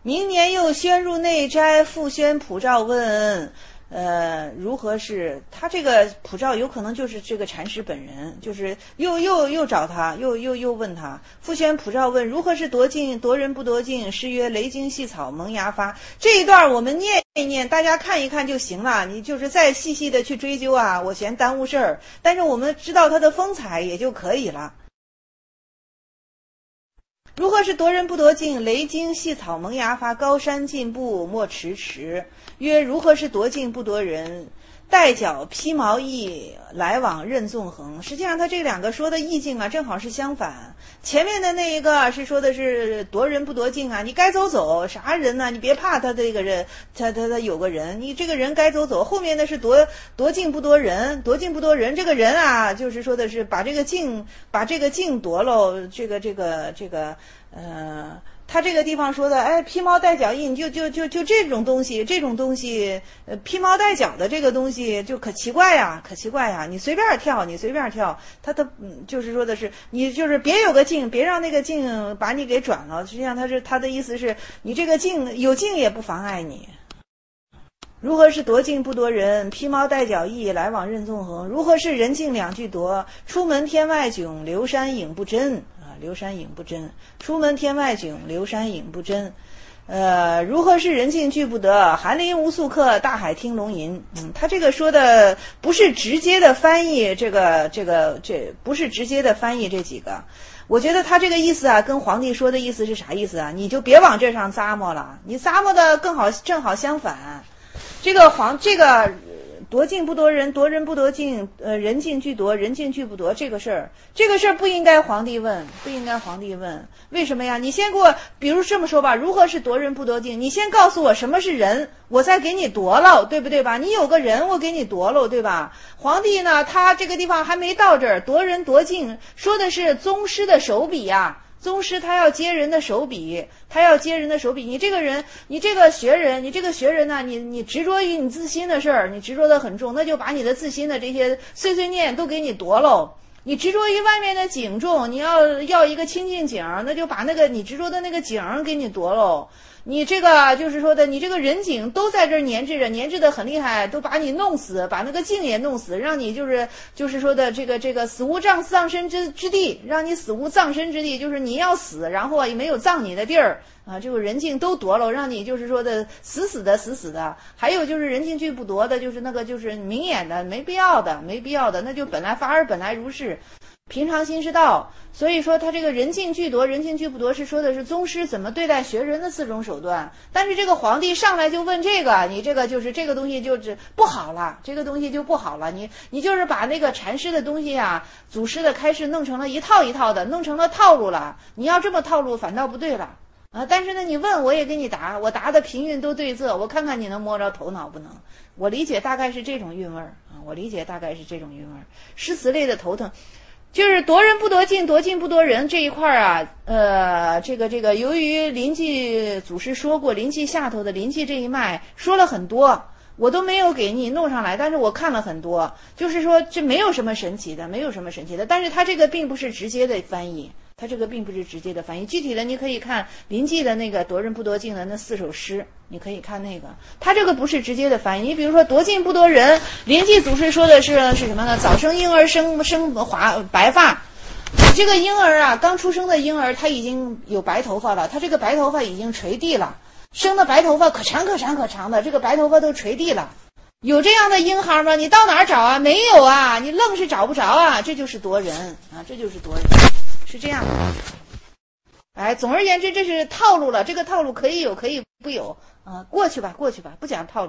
明年又宣入内斋，复宣普照问。如何是他这个普照有可能就是这个禅师本人，就是又找他，又问他，复宣普照问如何是夺境，夺人不夺境，诗曰雷惊细草萌芽发。这一段我们念一念，大家看一看就行了，你就是再细细的去追究啊，我嫌耽误事儿，但是我们知道他的风采也就可以了。如何是夺人不夺境，雷惊细草萌芽发，高山进步莫迟迟。曰如何是夺境不夺人，带角披毛意，来往任纵横。实际上他这两个说的意境啊正好是相反，前面的那一个是说的是夺人不夺境啊，你该走走，啥人呢？你别怕他这个人，他有个人，你这个人该走走。后面的是夺境不夺人，夺境不夺人，这个人啊就是说的是把这个境夺喽，他这个地方说的，披毛带角印，就这种东西，披毛带角的这个东西就可奇怪呀，你随便跳，他就是说的是，你就是别有个境，别让那个境把你给转了。实际上他的意思是，你这个境有境也不妨碍你。如何是夺境不夺人，披毛带角意，来往任纵横。如何是人境两俱夺，出门天外迥，流山影不真。流山影不真，出门天外迥，流山影不真。如何是人境俱不得，寒林无宿客，大海听龙吟。他这个说的不是直接的翻译，这不是直接的翻译这几个。我觉得他这个意思啊，跟皇帝说的意思是啥意思啊？你就别往这上咂摸了，你咂摸的正好相反。这个夺境不夺人，夺人不夺境，人境俱夺，人境俱不夺，这个事儿不应该皇帝问，为什么呀？你先给我，比如这么说吧，如何是夺人不夺境？你先告诉我什么是人，我再给你夺了，对不对吧？你有个人，我给你夺了，对吧？皇帝呢，他这个地方还没到这儿，夺人夺境，说的是宗师的手笔呀。宗师他要接人的手笔，你这个人，你这个学人呢，你执着于你自心的事儿，你执着的很重，那就把你的自心的这些碎碎念都给你夺喽。你执着于外面的景重，你要一个清净景，那就把那个你执着的那个景给你夺喽。你这个就是说的，你这个人景都在这儿粘滞的很厉害，都把你弄死，把那个境也弄死，让你就是说的这个死无葬身之地，让你死无葬身之地，就是你要死，然后也没有葬你的地儿啊，这个人境都夺了，让你就是说的死的。还有就是人境俱不夺的，就是那个就是明眼的，没必要的，那就本来如是。平常心是道，所以说他这个人境俱夺，人境俱不夺是说的是宗师怎么对待学人的4种手段。但是这个皇帝上来就问这个，你这个就是这个东西就是不好了，你就是把那个禅师的东西啊，祖师的开示弄成了一套一套的，弄成了套路了。你要这么套路反倒不对了啊！但是呢，你问我也给你答，我答的平韵都对仄，我看看你能摸着头脑不能？我理解大概是这种韵味儿啊，诗词类的头疼。就是夺人不夺境，夺境不夺人这一块啊，这个由于临济祖师说过，临济下头的临济这一脉说了很多，我都没有给你弄上来，但是我看了很多，就是说这没有什么神奇的，但是它这个并不是直接的翻译。具体的你可以看临济的那个夺人不夺境的那4首诗，你可以看那个，他这个不是直接的翻译。你比如说夺境不夺人，临济祖师说的是什么呢？早生婴儿生白发，这个婴儿啊，刚出生的婴儿他已经有白头发了，他这个白头发已经垂地了，生的白头发可长的，这个白头发都垂地了。有这样的婴孩吗？你到哪儿找啊？没有啊，你愣是找不着啊，这就是夺人啊，是这样的。总而言之，这是套路了。这个套路可以有，可以不有啊。过去吧，不讲套路。